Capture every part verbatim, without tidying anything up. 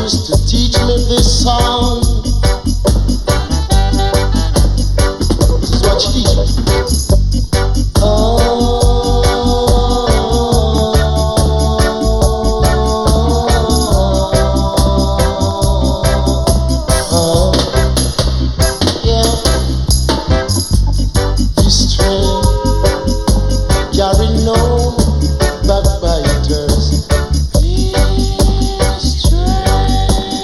used to teach me this song. This is what she teaches me. Oh, oh, yeah. This train carry no backbiters. This train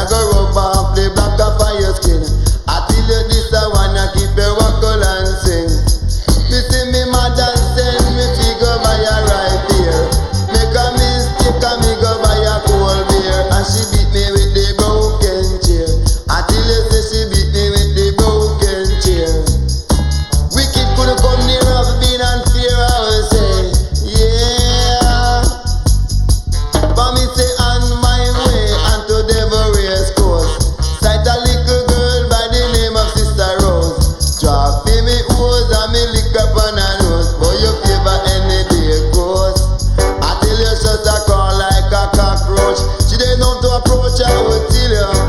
I go rub off the black off of your skin. I tell you this I wanna keep your buckle and sing. Me see me mother send me fi go buy a right here. Make a mistake and me go buy a cold beer. And she beat me with the broken chair. I tell you say she beat me with the broken chair. Wicked could come near of being unfair, I will say, yeah. But me say on my way unto devil race course. Sight a little girl by the name of Sister Rose. Drop me me hose and me lick up on her nose. Boy you favor any day goes. I tell you just a call like a cockroach. She didn't know to approach, I would tell you.